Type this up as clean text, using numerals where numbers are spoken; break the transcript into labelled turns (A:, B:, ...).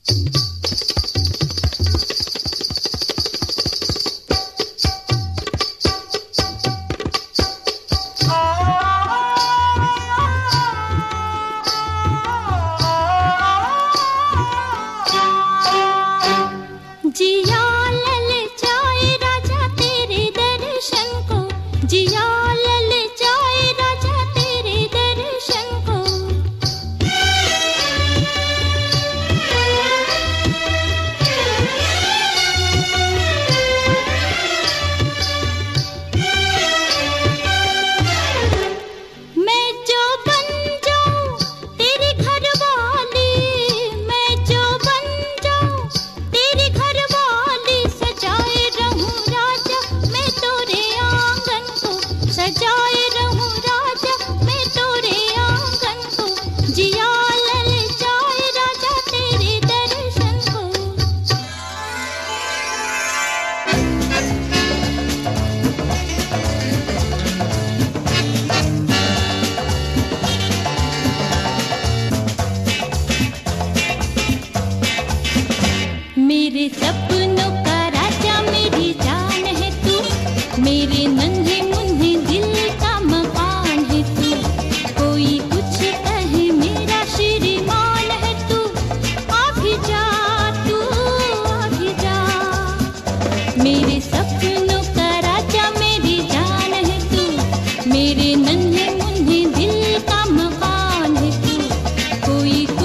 A: मेरे सपनों का राजा मेरी जान है तू, मेरे नन्हे मुन्ने दिल का मकान है तू। कोई कुछ कहे मेरा श्रीमान है तू, आ भी जा तू, आ भी जा। मेरे सपनों का राजा मेरी जान है तू, मेरे नन्हे मुन्ने दिल का मकान है तू। कोई